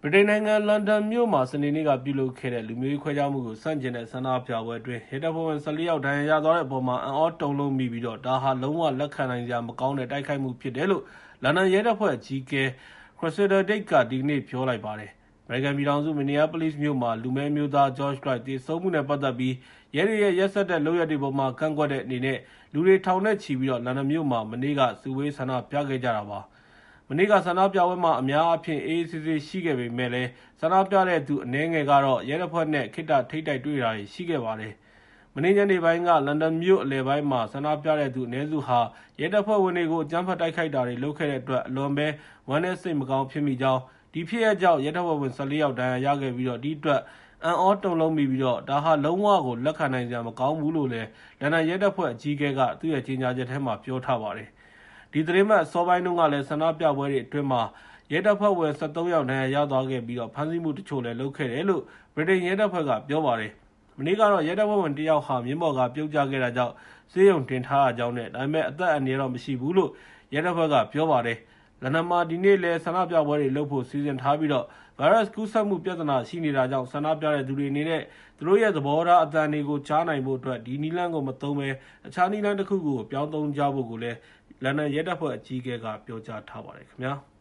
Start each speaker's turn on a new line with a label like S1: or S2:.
S1: ဗြိတိန်နိုင်ငံလန်ဒန်မြို့မှာစနေနေ့ကပြုလုပ်ခဲ့တဲ့လူမျိုးရေးခွဲခြားမှုကိုဆန့်ကျင်တဲ့ဆန္ဒပြပွဲအတွင်းရဲတပ်ဖွဲ့ဝင်14ယောက်ဒဏ်ရာရသွားတဲ့အပေါ်မှာအံ့ဩတုန်လှုပ်မိပြီးတော့ဒါဟာလုံးဝလက်ခံနိုင်စရာမကောင်းတဲ့တိုက်ခိုက်မှုဖြစ်တယ်လို့လန်ဒန်ရဲတပ်ဖွဲ့အကြီးအကဲ Cressida Dick ကဒီကနေ့ပြောလိုက်ပါတယ်။ အမေရိကန်ပြည်ထောင်စု Minneapolis မြို့မှာလူမည်းမျိုးသား George Floyd သေဆုံးမှုနဲ့ပတ်သက်ပြီးရဲတွေရဲ့ရက်စက်တဲ့လုပ်ရပ်တွေပေါ်မှာကန့်ကွက်တဲ့အနေနဲ့လူတွေထောင်နဲ့ချီပြီးတော့လန်ဒန်မြို့မှာမနေ့ကစုဝေးဆန္ဒပြခဲ့ကြတာပါ။ မနေ့ကဆန္ဒပြပွဲမှာအများအားဖြင့်အေးအေးဆေးဆေးရှိခဲ့ပေမဲ့လည်းဆန္ဒပြတဲ့သူအနည်းငယ်ကတော့ရဲတပ်ဖွဲ့နဲ့ခေတ္တထိပ်တိုက်တွေ့တာတွေရှိခဲ့ပါတယ်။မနေ့ညနေပိုင်းကလန်ဒန်မြို့အလယ်ပိုင်းမှာဆန္ဒပြတဲ့သူအနည်းစုဟာရဲတပ်ဖွဲ့ဝင်တွေကိုအကြမ်းဖက်တိုက်ခိုက်တာတွေလုပ်ခဲ့တဲ့အတွက်အလွန်ပဲဝမ်းနည်းစိတ်မကောင်းဖြစ်မိကြောင်းဒီဖြစ်ရပ်ကြောင့်ရဲတပ်ဖွဲ့ဝင်14ယောက်ဒဏ်ရာရခဲ့ပြီးတော့ဒီအတွက်အံ့ဩတုန်လှုပ်မိပြီးတော့ဒါဟာလုံးဝကိုလက်ခံနိုင်စရာမကောင်းဘူးလို့လည်းလန်ဒန်ရဲတပ်ဖွဲ့အကြီးအကဲကသူ့ရဲ့ကြေညာချက်ထဲမှာပြောထားပါတယ်။ဒီသတင်းပတ်အစောပိုင်းတုန်းကလည်းဆန္ဒပြပွဲတွေအတွင်းမှာရဲတပ်ဖွဲ့ဝင်73ယောက်ဒဏ်ရာရသွားခဲ့ပြီးတော့ဖမ်းဆီးမှုတချို့လည်းလုပ်ခဲ့တယ်လို့ဗြိတိန်ရဲတပ်ဖွဲ့ကပြောပါတယ်။မနေ့ကတော့ရဲတပ်ဖွဲ့ဝင်1ယောက်ဟာမြင်းပေါ်ကပြုတ်ကျခဲ့တာကြောင့်ဆေးရုံတင်ထားရကြောင်းနဲ့ဒါပေမဲ့အသက်အန္တရာယ်တော့မရှိဘူးလို့ရဲတပ်ဖွဲ့ကပြောပါတယ်။လန်ဒန်မှာဒီနေ့လည်းဆန္ဒပြပွဲတွေလုပ်ဖို့စီစဉ်ထားပြီးတော့ဗိုင်းရပ်စ်ကူးစက်မှုပြဿနာရှိနေတာကြောင့်ဆန္ဒပြတဲ့သူတွေအနေနဲ့သူတို့ရဲ့သဘောထားအသံတွေကိုကြားနိုင်ဖို့အတွက်ဒီနည်းလမ်းကိုမသုံးဘဲအခြားနည်းလမ်းတစ်ခုကိုပြောင်းသုံးကြဖို့ကိုလည်းလန်ဒန်ရဲတပ်ဖွဲ့အကြီးအကဲကပြောကြားထားပါတယ်ခင်ဗျာ။